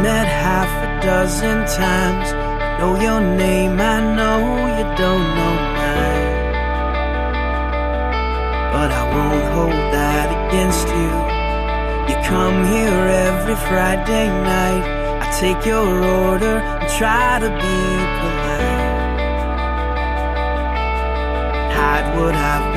met half a dozen times. I know your name, I know you don't know mine. But I won't hold that against you. You come here every Friday night. I take your order and try to be polite. Hide what I've